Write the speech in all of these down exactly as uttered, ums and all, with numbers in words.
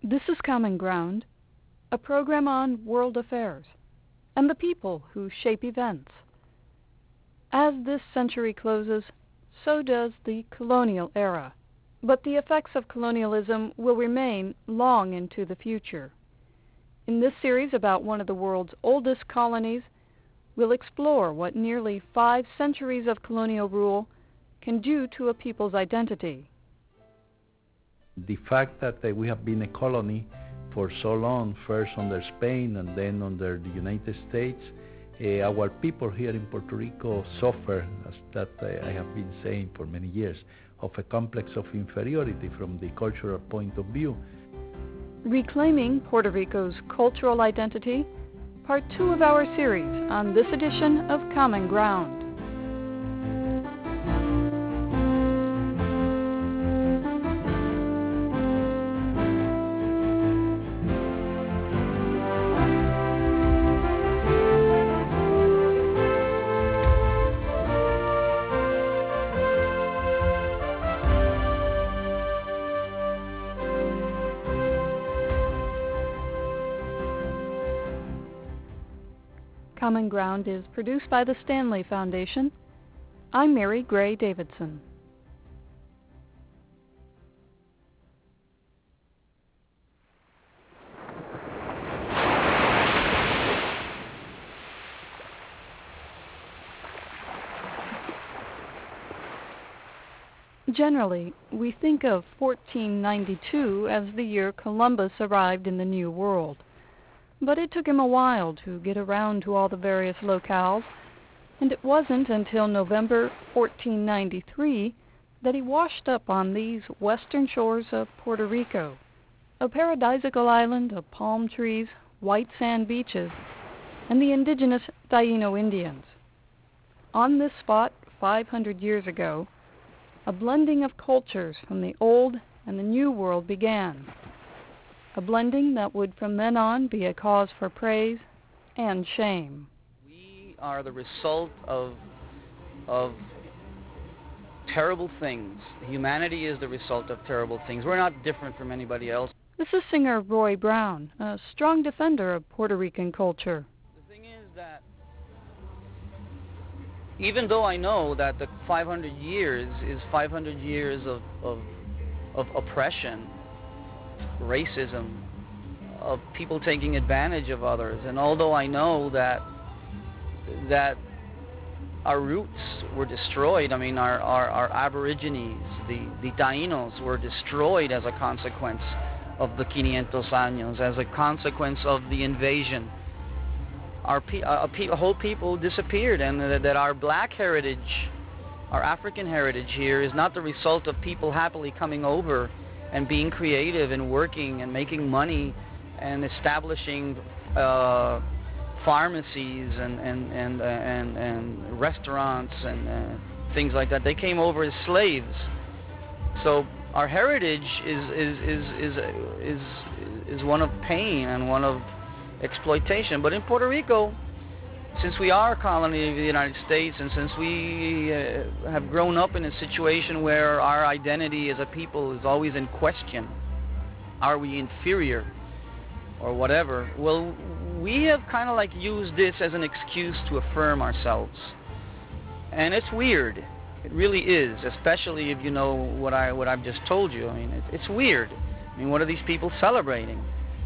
This is Common Ground, a program on world affairs and the people who shape events. As this century closes, so does the colonial era, but the effects of colonialism will remain long into the future. In this series about one of the world's oldest colonies, we'll explore what nearly five centuries of colonial rule can do to a people's identity. The fact that uh, we have been a colony for so long, first under Spain and then under the United States, uh, our people here in Puerto Rico suffer, as that uh, I have been saying for many years, of a complex of inferiority from the cultural point of view. Reclaiming Puerto Rico's cultural identity, part two of our series on this edition of Common Ground. Common Ground is produced by the Stanley Foundation. I'm Mary Gray Davidson. Generally, we think of fourteen ninety-two as the year Columbus arrived in the New World. But it took him a while to get around to all the various locales, and it wasn't until November fourteen ninety-three that he washed up on these western shores of Puerto Rico, a paradisiacal island of palm trees, white sand beaches, and the indigenous Taino Indians. On this spot, five hundred years ago, a blending of cultures from the Old and the New World began. A blending that would from then on be a cause for praise and shame. We are the result of, of terrible things. Humanity is the result of terrible things. We're not different from anybody else. This is singer Roy Brown, a strong defender of Puerto Rican culture. The thing is that even though I know that the five hundred years is five hundred years of, of, of oppression, racism, of people taking advantage of others, and although I know that that our roots were destroyed, I mean our, our, our aborigines, the, the Tainos were destroyed as a consequence of the quinientos años, as a consequence of the invasion. Our pe- a, pe- a whole people disappeared, and that, that our black heritage, our African heritage here is not the result of people happily coming over and being creative and working and making money and establishing uh, pharmacies and and and, uh, and and restaurants and uh, things like that. They came over as slaves. So our heritage is is is is is is one of pain and one of exploitation. But in Puerto Rico, since we are a colony of the United States, and since we uh, have grown up in a situation where our identity as a people is always in question, are we inferior or whatever, well, we have kind of like used this as an excuse to affirm ourselves. And it's weird. It really is, especially if you know what, I, what I've just told you. I mean, it, it's weird. I mean, what are these people celebrating?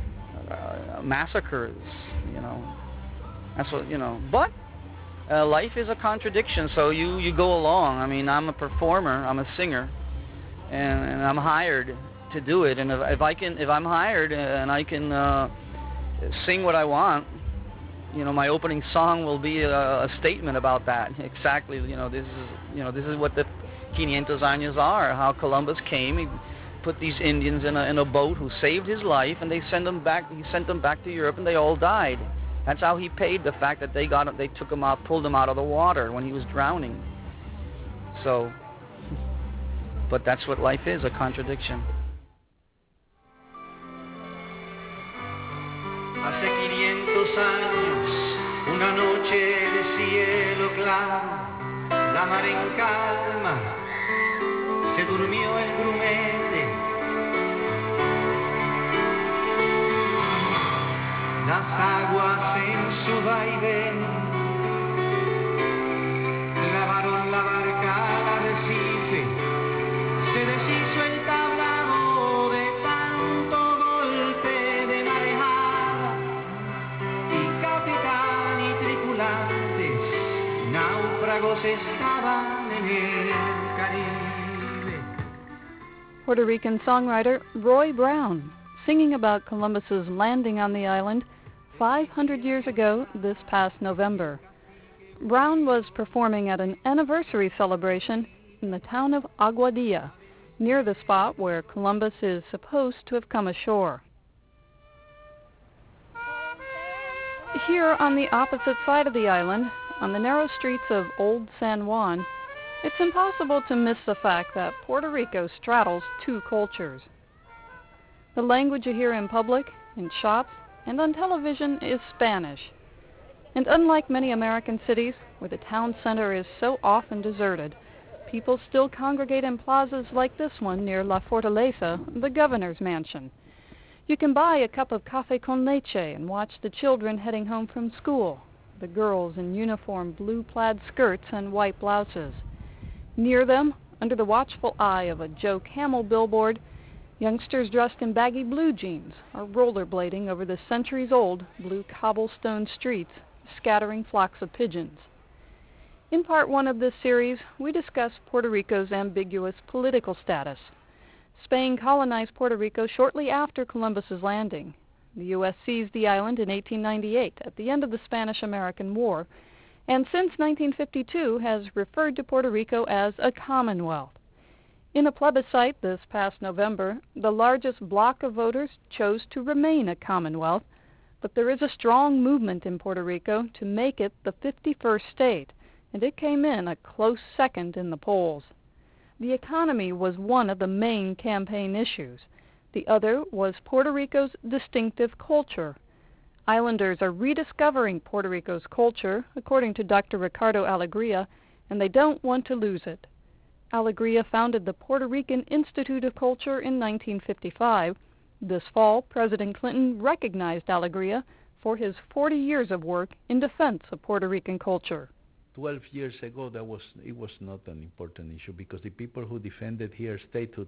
Uh, massacres, you know. That's what, you know, but uh, life is a contradiction, so you, you go along. I mean, I'm a performer, I'm a singer, and, and I'm hired to do it, and if, if I can, if I'm hired and I can uh, sing what I want, you know, my opening song will be a, a statement about that. Exactly, you know, this is, you know, this is what the quinientos años are, how Columbus came, he put these Indians in a, in a boat who saved his life, and they sent them back, he sent them back to Europe, and they all died. That's how he paid the fact that they got they took him out, pulled him out of the water when he was drowning. So, but that's what life is, a contradiction. Hace quinientos años, una noche de cielo claro, la mar en calma, se durmió el grumete. Puerto Rican songwriter Roy Brown, singing about Columbus's landing on the island five hundred years ago this past November. Brown was performing at an anniversary celebration in the town of Aguadilla, near the spot where Columbus is supposed to have come ashore. Here on the opposite side of the island, on the narrow streets of Old San Juan, it's impossible to miss the fact that Puerto Rico straddles two cultures. The language you hear in public, in shops, and on television is Spanish. And unlike many American cities, where the town center is so often deserted, people still congregate in plazas like this one near La Fortaleza, the governor's mansion. You can buy a cup of café con leche and watch the children heading home from school, the girls in uniform blue plaid skirts and white blouses. Near them, under the watchful eye of a Joe Camel billboard, youngsters dressed in baggy blue jeans are rollerblading over the centuries-old blue cobblestone streets, scattering flocks of pigeons. In part one of this series, we discuss Puerto Rico's ambiguous political status. Spain colonized Puerto Rico shortly after Columbus's landing. The U S seized the island in eighteen ninety-eight at the end of the Spanish-American War, and since nineteen fifty-two has referred to Puerto Rico as a Commonwealth. In a plebiscite this past November, the largest bloc of voters chose to remain a Commonwealth, but there is a strong movement in Puerto Rico to make it the fifty-first state, and it came in a close second in the polls. The economy was one of the main campaign issues. The other was Puerto Rico's distinctive culture. Islanders are rediscovering Puerto Rico's culture, according to Doctor Ricardo Alegria, and they don't want to lose it. Alegria founded the Puerto Rican Institute of Culture in nineteen fifty-five. This fall, President Clinton recognized Alegria for his forty years of work in defense of Puerto Rican culture. Twelve years ago, that was it was not an important issue because the people who defended here statehood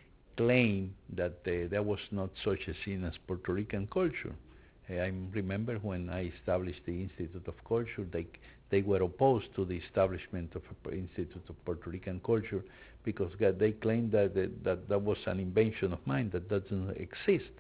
claimed that uh, there was not such a thing as Puerto Rican culture. Uh, I remember when I established the Institute of Culture, they they were opposed to the establishment of an Institute of Puerto Rican Culture because they claimed that that, that that was an invention of mine that doesn't exist.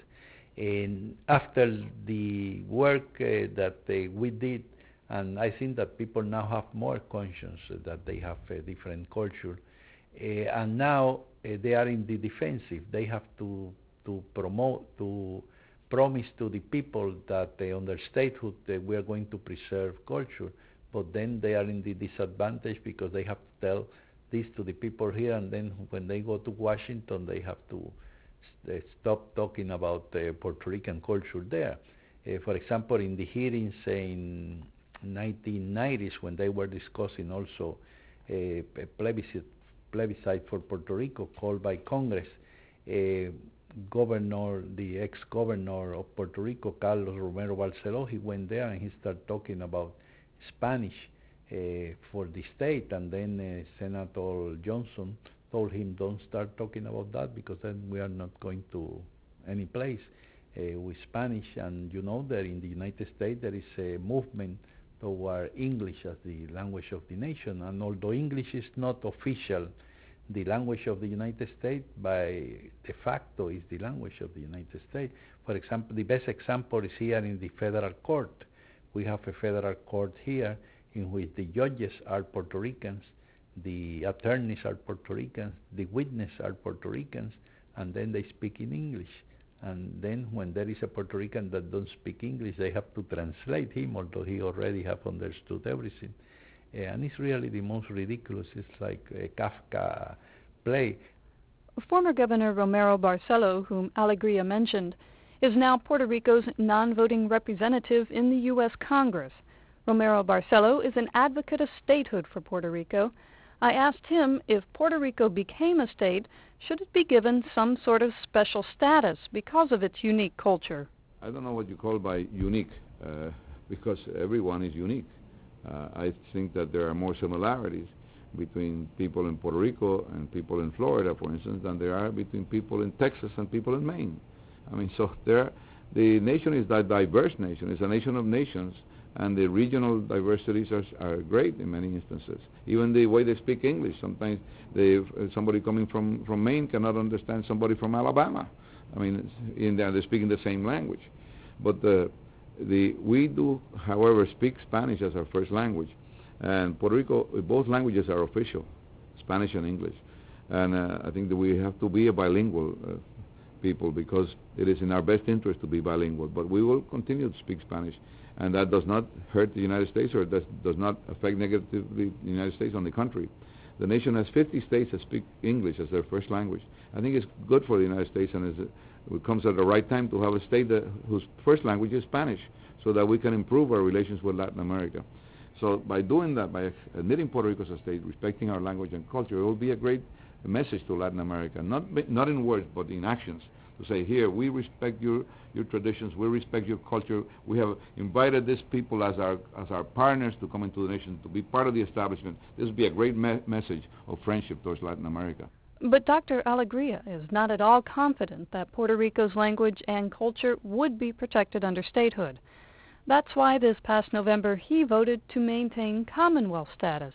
And after the work uh, that uh, we did, and I think that people now have more conscience uh, that they have a different culture, uh, and now uh, they are in the defensive. They have to to promote, to promise to the people that uh, on their statehood uh, we are going to preserve culture, but then they are in the disadvantage because they have to tell this to the people here, and then when they go to Washington, they have to st- stop talking about uh, Puerto Rican culture there. Uh, for example, in the hearings in nineteen nineties, when they were discussing also a, a plebiscite, plebiscite for Puerto Rico called by Congress, uh, Governor, the ex-governor of Puerto Rico, Carlos Romero Barceló, he went there and he started talking about Spanish uh, for the state, and then uh, Senator Johnson told him, don't start talking about that because then we are not going to any place uh, with Spanish. And you know that in the United States there is a movement toward English as the language of the nation, and although English is not official the language of the United States, by de facto is the language of the United States. For example, the best example is here in the federal court. We have a federal court here in which the judges are Puerto Ricans, the attorneys are Puerto Ricans, the witnesses are Puerto Ricans, and then they speak in English. And then when there is a Puerto Rican that don't speak English, they have to translate him, although he already have understood everything. Uh, and it's really the most ridiculous. It's like a Kafka play. Former Governor Romero Barceló, whom Alegria mentioned, is now Puerto Rico's non-voting representative in the U S Congress. Romero Barceló is an advocate of statehood for Puerto Rico. I asked him if Puerto Rico became a state, should it be given some sort of special status because of its unique culture? I don't know what you call by unique, uh, because everyone is unique. Uh, I think that there are more similarities between people in Puerto Rico and people in Florida, for instance, than there are between people in Texas and people in Maine. I mean, so there, the nation is a diverse nation. It's a nation of nations, And the regional diversities are, are great in many instances. Even the way they speak English, sometimes they, uh, somebody coming from, from Maine cannot understand somebody from Alabama. I mean, in there they're speaking the same language. But the, the, we do, however, speak Spanish as our first language. And Puerto Rico, both languages are official, Spanish and English. And uh, I think that we have to be a bilingual uh, people, because it is in our best interest to be bilingual. But we will continue to speak Spanish. And that does not hurt the United States, or does, does not affect negatively the United States. On the contrary, the nation has fifty states that speak English as their first language. I think it's good for the United States, and it's, it comes at the right time to have a state that, whose first language is Spanish, so that we can improve our relations with Latin America. So by doing that, by admitting Puerto Rico as a state, respecting our language and culture, it will be a great message to Latin America, not not in words but in actions. To say, here, we respect your, your traditions, we respect your culture. We have invited these people as our as our partners to come into the nation, to be part of the establishment. This would be a great me- message of friendship towards Latin America. But Doctor Alegria is not at all confident that Puerto Rico's language and culture would be protected under statehood. That's why this past November he voted to maintain Commonwealth status.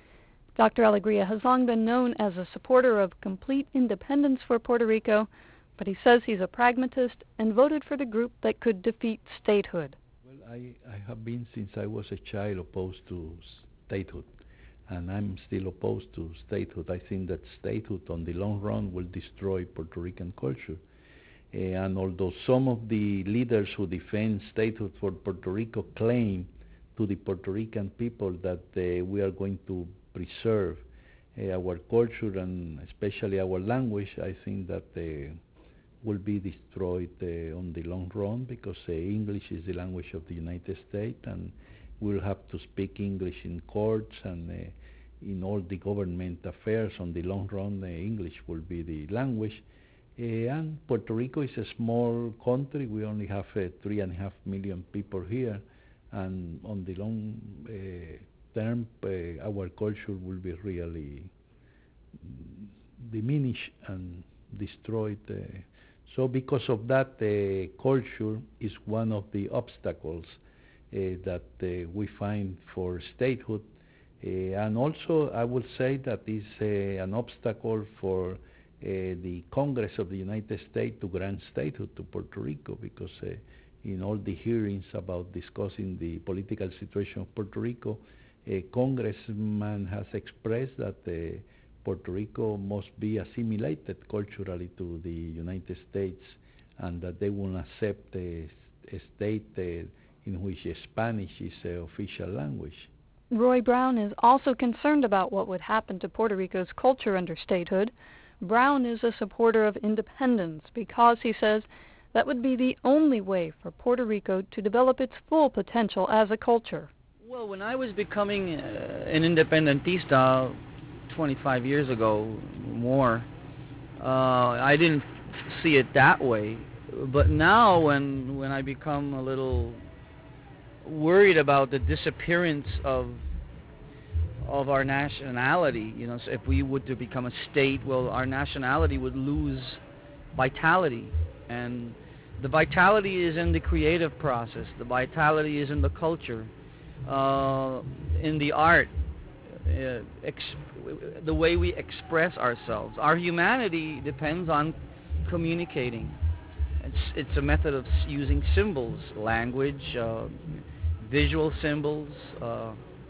Doctor Alegria has long been known as a supporter of complete independence for Puerto Rico, but he says he's a pragmatist and voted for the group that could defeat statehood. Well, I, I have been since I was a child opposed to statehood, and I'm still opposed to statehood. I think that statehood on the long run will destroy Puerto Rican culture. Uh, and although some of the leaders who defend statehood for Puerto Rico claim to the Puerto Rican people that uh, we are going to preserve uh, our culture and especially our language, I think that uh, will be destroyed uh, on the long run, because uh, English is the language of the United States, and we'll have to speak English in courts and uh, in all the government affairs. On the long run, uh, English will be the language. Uh, and Puerto Rico is a small country. We only have uh, three and a half million people here, and on the long uh, term, uh, our culture will be really diminished and destroyed. Uh, So because of that, uh, culture is one of the obstacles uh, that uh, we find for statehood. Uh, and also, I would say that is uh, an obstacle for uh, the Congress of the United States to grant statehood to Puerto Rico, because uh, in all the hearings about discussing the political situation of Puerto Rico, a congressman has expressed that uh, Puerto Rico must be assimilated culturally to the United States, and that they will accept a, a state uh, in which Spanish is the official language. Roy Brown is also concerned about what would happen to Puerto Rico's culture under statehood. Brown is a supporter of independence because, he says, that would be the only way for Puerto Rico to develop its full potential as a culture. Well, when I was becoming uh, an independentista twenty-five years ago, more, uh, I didn't see it that way. But now, when when I become a little worried about the disappearance of of our nationality, you know, so if we were to become a state, well, our nationality would lose vitality, and the vitality is in the creative process. The vitality is in the culture, uh, in the art, uh, ex- the way we express ourselves. Our humanity depends on communicating. It's it's a method of using symbols, language, uh, visual symbols, uh,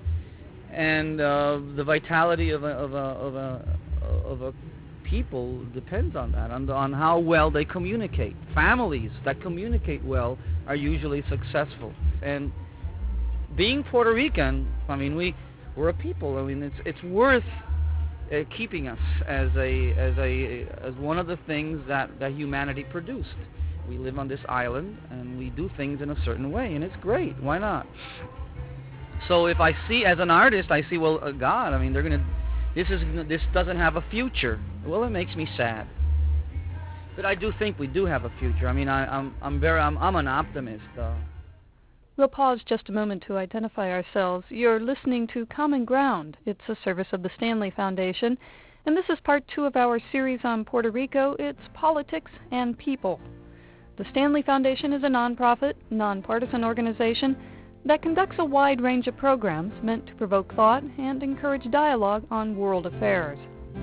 and uh, the vitality of a of a of a of a people depends on that, on the, on how well they communicate. Families that communicate well are usually successful. And being Puerto Rican, I mean, we we're a people. I mean, it's it's worth uh, keeping us as a as a as one of the things that that humanity produced. We live on this island, and we do things in a certain way, and it's great. Why not? So if I see, as an artist, I see, well, uh, God, I mean, they're gonna, this is, this doesn't have a future. Well, it makes me sad. But I do think we do have a future. I mean, I, I'm, I'm very, I'm, I'm an optimist. Uh. We'll pause just a moment to identify ourselves. You're listening to Common Ground. It's a service of the Stanley Foundation, and this is part two of our series on Puerto Rico. It's politics and people. The Stanley Foundation is a nonprofit, nonpartisan organization that conducts a wide range of programs meant to provoke thought and encourage dialogue on world affairs.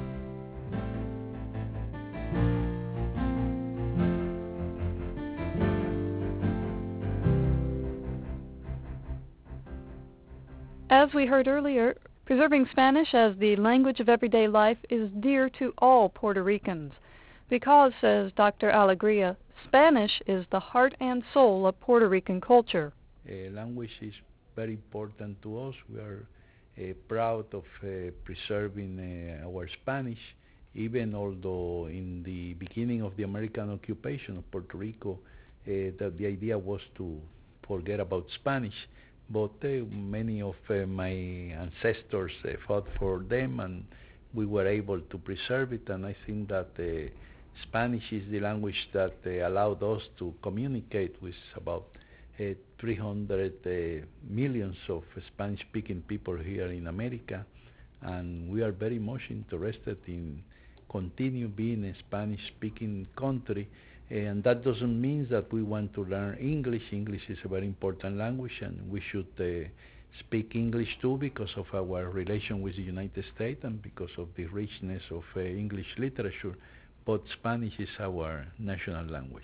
As we heard earlier, preserving Spanish as the language of everyday life is dear to all Puerto Ricans because, says Doctor Alegria, Spanish is the heart and soul of Puerto Rican culture. Uh, language is very important to us. We are uh, proud of uh, preserving uh, our Spanish, even although in the beginning of the American occupation of Puerto Rico, uh, that the idea was to forget about Spanish. But uh, many of uh, my ancestors uh, fought for them, and we were able to preserve it. And I think that uh, Spanish is the language that uh, allowed us to communicate with about uh, three hundred uh, millions of Spanish-speaking people here in America. And we are very much interested in continue being a Spanish-speaking country. And that doesn't mean that we want to learn English. English is a very important language, and we should uh, speak English too because of our relation with the United States and because of the richness of uh, English literature. But Spanish is our national language.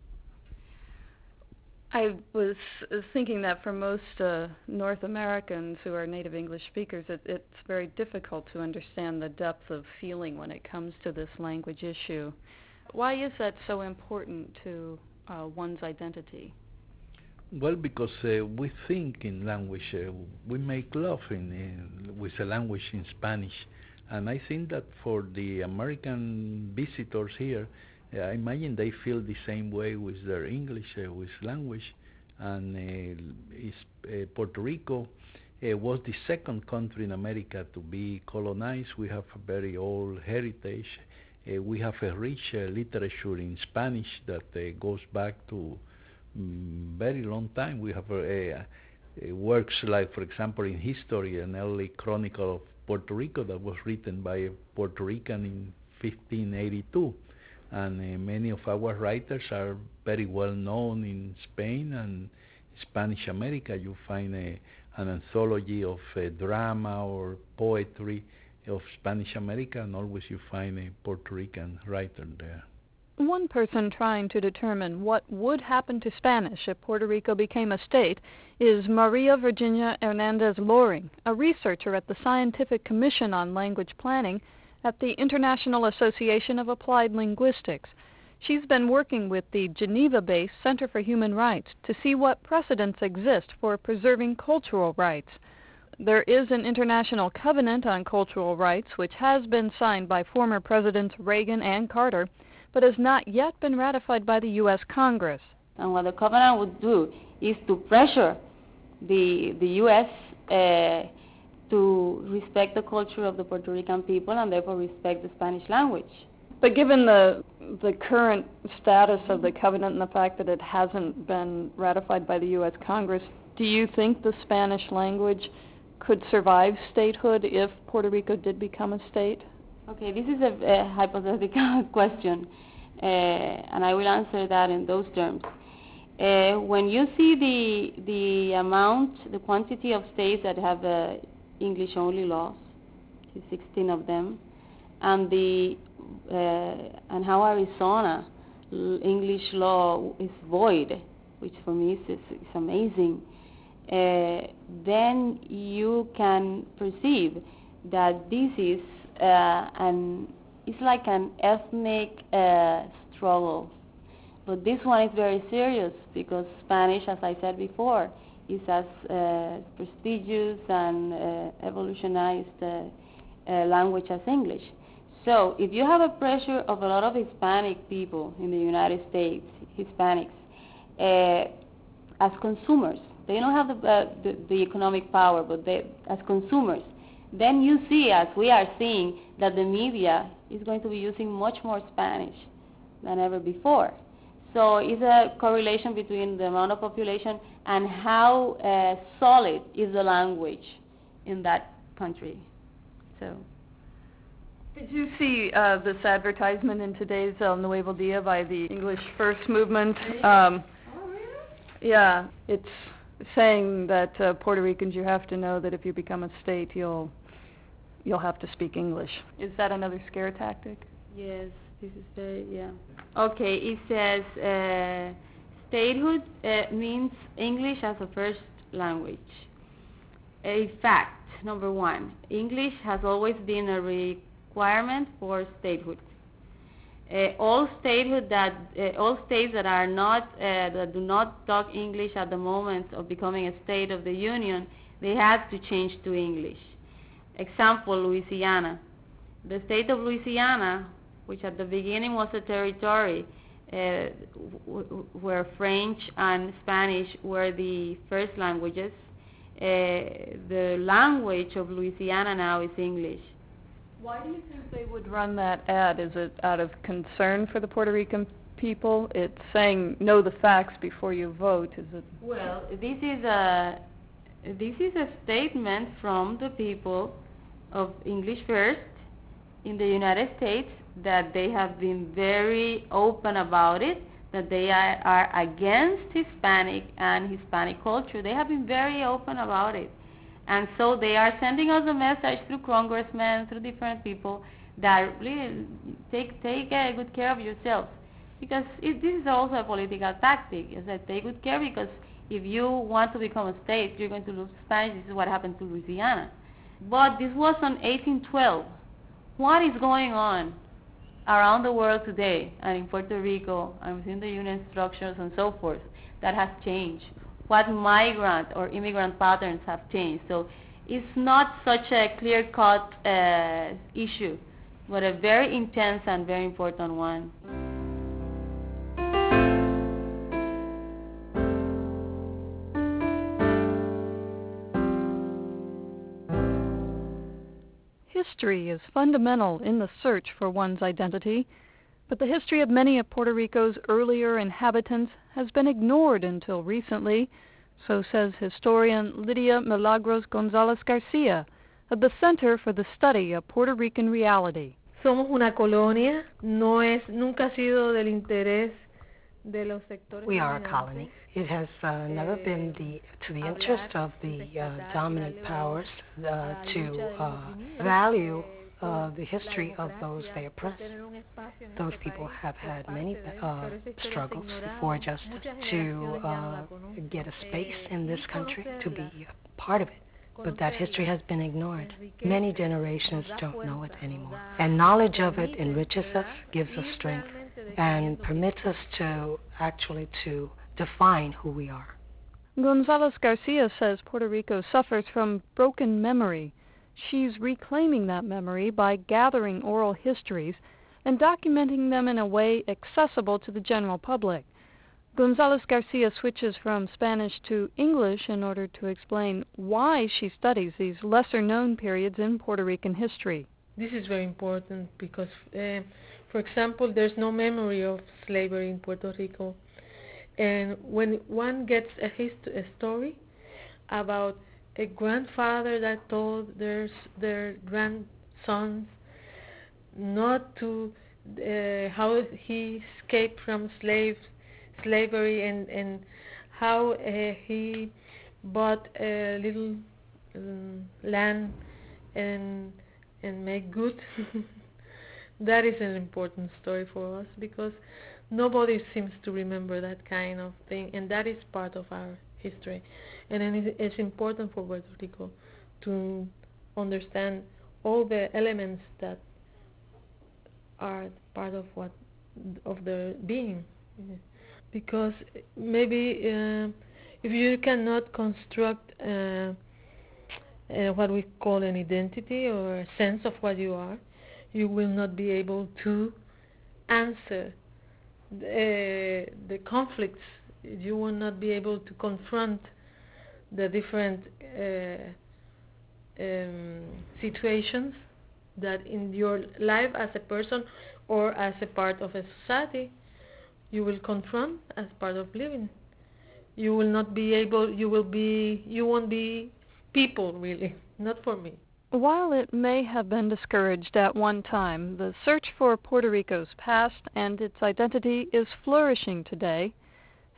I was thinking that for most uh, North Americans who are native English speakers, it, it's very difficult to understand the depth of feeling when it comes to this language issue. Why is that so important to uh, one's identity? Well, because uh, we think in language, uh, we make love in, in, with a language in Spanish. And I think that for the American visitors here, uh, I imagine they feel the same way with their English, uh, with language. And uh, is, uh, Puerto Rico uh, was the second country in America to be colonized. We have a very old heritage. Uh, we have a rich uh, literature in Spanish that uh, goes back to um, very long time. We have uh, uh, works like, for example, in history, an early chronicle of Puerto Rico that was written by a Puerto Rican in fifteen eighty-two. And uh, many of our writers are very well known in Spain and Spanish America. You find a, an anthology of uh, drama or poetry of Spanish America, and always you find a Puerto Rican writer there. One person trying to determine what would happen to Spanish if Puerto Rico became a state is Maria Virginia Hernandez Loring, a researcher at the Scientific Commission on Language Planning at the International Association of Applied Linguistics. She's been working with the Geneva-based Center for Human Rights to see what precedents exist for preserving cultural rights. There is an international covenant on cultural rights which has been signed by former Presidents Reagan and Carter, but has not yet been ratified by the U S Congress. And what the covenant would do is to pressure the the U S uh, to respect the culture of the Puerto Rican people and therefore respect the Spanish language. But given the the current status of the covenant and the fact that it hasn't been ratified by the U S Congress, do you think the Spanish language could survive statehood if Puerto Rico did become a state? Okay, this is a, a hypothetical question, uh, and I will answer that in those terms. Uh, when you see the the amount, the quantity of states that have uh, English-only laws, sixteen of them, and the uh, and how Arizona l- English law is void, which for me is, is, is amazing. Uh, then you can perceive that this is uh, an it's like an ethnic uh, struggle. But this one is very serious because Spanish, as I said before, is as uh, prestigious and uh, evolutionized uh, uh, language as English. So if you have a pressure of a lot of Hispanic people in the United States, Hispanics, uh, as consumers, they don't have the, uh, the, the economic power, but they, as consumers, then you see, as we are seeing, that the media is going to be using much more Spanish than ever before. So it's a correlation between the amount of population and how uh, solid is the language in that country. So. Did you see uh, this advertisement in today's El Nuevo Dia by the English First Movement? Um, yeah, it's saying that uh, Puerto Ricans, you have to know that if you become a state, you'll you'll have to speak English. Is that another scare tactic? Yes, this is very, yeah. Okay, it says uh, statehood uh, means English as a first language. A fact, number one, English has always been a requirement for statehood. Uh, all statehood that uh, all states that are not uh, that do not talk English at the moment of becoming a state of the Union, they have to change to English. Example, Louisiana. The state of Louisiana, which at the beginning was a territory uh, w- w- where French and Spanish were the first languages, uh, the language of Louisiana now is English. Why do you think they would run that ad? Is it out of concern for the Puerto Rican people? It's saying know the facts before you vote. Is it? Well, this is a this is a statement from the people of English First in the United States that they have been very open about it, that they are, are against Hispanic and Hispanic culture. They have been very open about it. And so they are sending us a message through congressmen, through different people, that really take take uh, good care of yourselves. Because it, this is also a political tactic. Is that take good care, because if you want to become a state, you're going to lose Spanish. This is what happened to Louisiana. But this was in eighteen twelve. What is going on around the world today, and in Puerto Rico, and within the union structures and so forth, that has changed? What migrant or immigrant patterns have changed? So it's not such a clear-cut uh, issue, but a very intense and very important one. History is fundamental in the search for one's identity, but the history of many of Puerto Rico's earlier inhabitants has been ignored until recently, so says historian Lydia Milagros Gonzalez Garcia of the Center for the Study of Puerto Rican Reality. Somos una colonia, no es, nunca ha sido del interés de los sectores. We are a colony. It has uh, never been the to the interest of the uh, dominant powers uh, to uh, value uh, the history of those they oppress. Those people have had many uh, struggles for justice to uh, get a space in this country, to be a part of it. But that history has been ignored. Many generations don't know it anymore. And knowledge of it enriches us, gives us strength, and permits us to actually to define who we are. Gonzalez Garcia says Puerto Rico suffers from broken memory. She's reclaiming that memory by gathering oral histories and documenting them in a way accessible to the general public. Gonzalez Garcia switches from Spanish to English in order to explain why she studies these lesser-known periods in Puerto Rican history. This is very important because, uh, for example, there's no memory of slavery in Puerto Rico. And when one gets a, hist- a story about a grandfather that told their, their grandsons not to, uh, how he escaped from slaves, slavery and, and how uh, he bought a little um, land and and make good. That is an important story for us because nobody seems to remember that kind of thing, and that is part of our history. And then it's important for Puerto Rico to understand all the elements that are part of what of their being. Because maybe uh, if you cannot construct uh, uh, what we call an identity or a sense of what you are, you will not be able to answer the, uh, the conflicts. You will not be able to confront the different uh, um, situations that in your life as a person or as a part of a society you will confront as part of living. You will not be able, you will be, you won't be people really, not for me. While it may have been discouraged at one time, the search for Puerto Rico's past and its identity is flourishing today,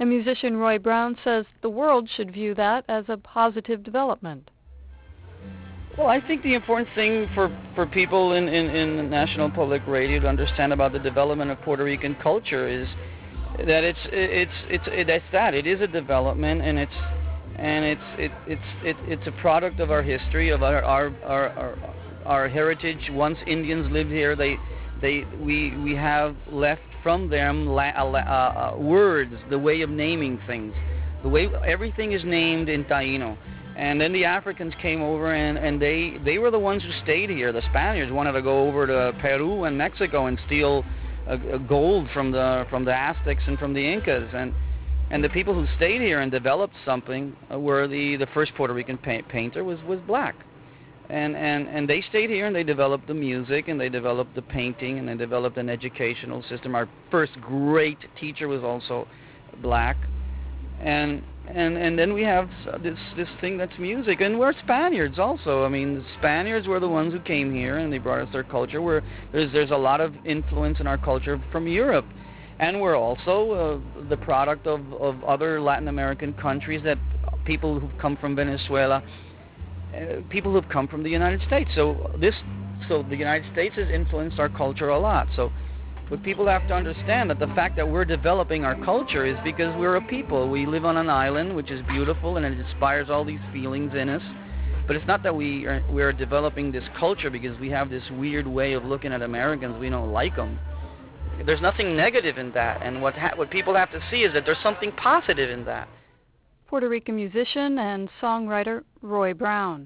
And musician Roy Brown says the world should view that as a positive development. Well, I think the important thing for, for people in, in, in National Public Radio to understand about the development of Puerto Rican culture is that it's it's it's it, it's that it is a development, and it's and it's it, it's it, it's a product of our history, of our our, our our our heritage. Once Indians lived here, they they we we have left from them la, uh, uh, words, the way of naming things, the way everything is named in Taíno. And then the Africans came over, and, and they, they were the ones who stayed here. The Spaniards wanted to go over to Peru and Mexico and steal uh, uh, gold from the from the Aztecs and from the Incas. And and the people who stayed here and developed something uh, were the, the first Puerto Rican pa- painter was, was black. And, and, and they stayed here, and they developed the music, and they developed the painting, and they developed an educational system. Our first great teacher was also black. And and and then we have this this thing that's music, and we're Spaniards also. I mean, the Spaniards were the ones who came here, and they brought us their culture. We're, there's there's a lot of influence in our culture from Europe, and we're also uh, the product of, of other Latin American countries, that people who've come from Venezuela, uh, people who've come from the United States. So this so the United States has influenced our culture a lot. So. But people have to understand that the fact that we're developing our culture is because we're a people. We live on an island, which is beautiful, and it inspires all these feelings in us. But it's not that we are we're developing this culture because we have this weird way of looking at Americans. We don't like them. There's nothing negative in that, and what ha- what people have to see is that there's something positive in that. Puerto Rican musician and songwriter Roy Brown.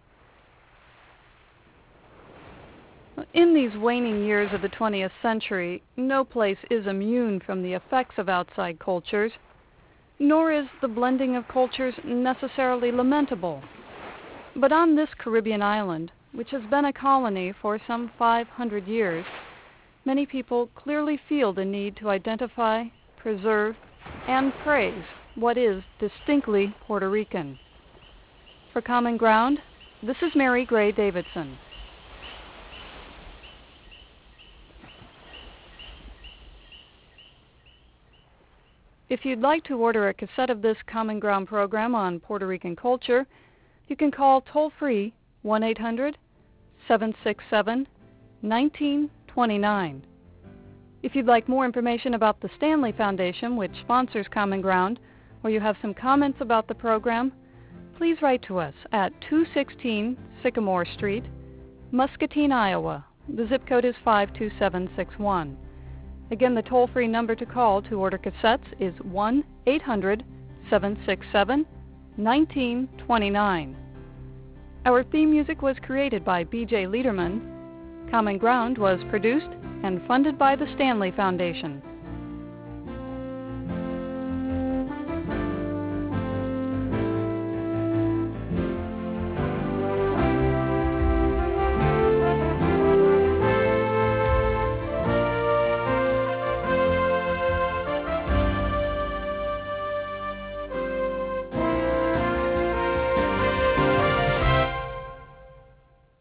In these waning years of the twentieth century, no place is immune from the effects of outside cultures, nor is the blending of cultures necessarily lamentable. But on this Caribbean island, which has been a colony for some five hundred years, many people clearly feel the need to identify, preserve, and praise what is distinctly Puerto Rican. For Common Ground, this is Mary Gray Davidson. If you'd like to order a cassette of this Common Ground program on Puerto Rican culture, you can call toll-free one eight hundred, seven six seven, one nine two nine. If you'd like more information about the Stanley Foundation, which sponsors Common Ground, or you have some comments about the program, please write to us at two sixteen Sycamore Street, Muscatine, Iowa. The zip code is five two seven six one. Again, the toll-free number to call to order cassettes is one eight hundred, seven six seven, one nine two nine. Our theme music was created by B J Liederman. Common Ground was produced and funded by the Stanley Foundation.